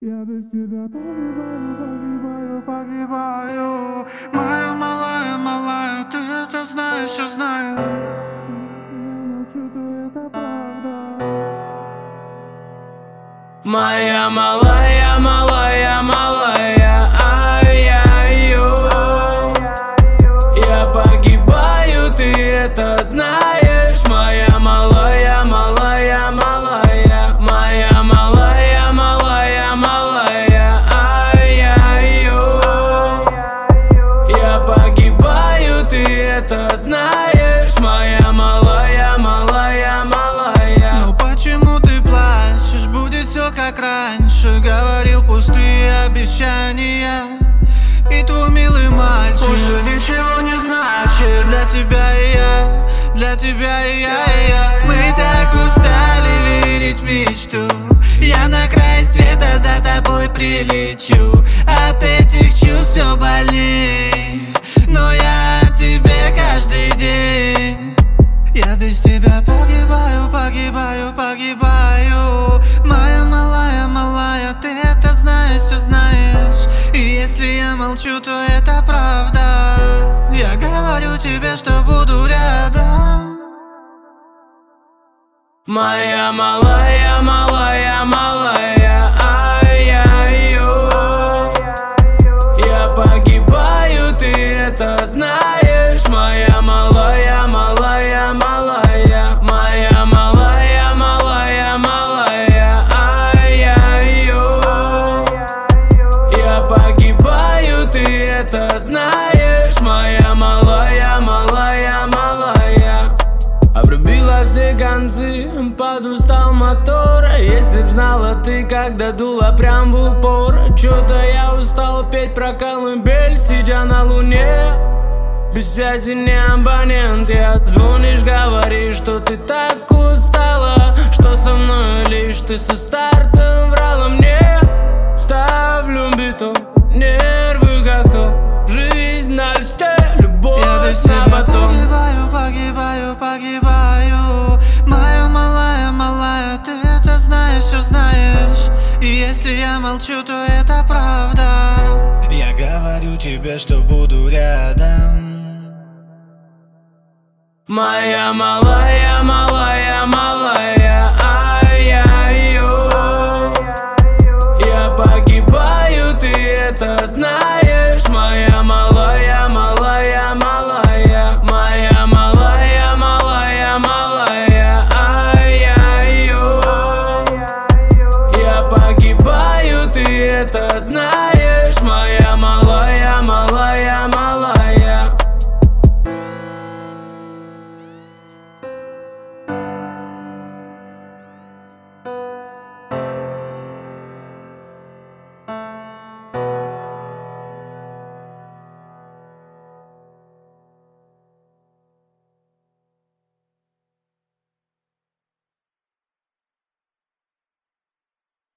Я без тебя погибаю, погибаю, погибаю. Моя малая, малая, ты это знаешь, я знаю. Я молчу, то это правда. Моя малая, малая, малая, ай-яй-ой. Я погибаю, ты это знаешь. Моя малая, малая, малая, моя малая, малая, малая, ай-яй-ой. Я погибаю, ты это знаешь. Моя малая, малая, малая. Но почему ты плачешь? Будет все как раньше. Говорил пустые обещания. И твой милый мальчик уже ничего не значит. Для тебя и я, для тебя и я. Мы так устали верить в мечту. Я на край света за тобой прилечу. От этих чувств все больней. Но я о тебе каждый день. Я без тебя погибаю, погибаю, погибаю. Моя малая, малая, ты это знаешь, все знаешь. И если я молчу, то это правда. Я говорю тебе, что буду рядом. Моя малая, малая, малая, ай-яй-ой. Я погибаю, ты это знаешь. Моя малая, малая, малая, моя малая, малая, малая, ай-яй-ой. Я погибаю, ты это знаешь. Моя малая, малая, малая. Обрубила все концы, подустал мотор. Если б знала ты, когда дула прям в упор. Чё-то я устал петь про колыбель, сидя на луне. Без связи не абонент, я звонишь, говоришь, что ты так устала, что со мной лишь ты со старта врала мне. Ставлю биту, нервы как то, жизнь на листе, любовь Я без на тебя батон. погибаю, погибаю, погибаю. Моя малая, малая, ты это знаешь, все знаешь. И если я молчу, то это правда. Я говорю тебе, что буду рядом. Моя малая, малая.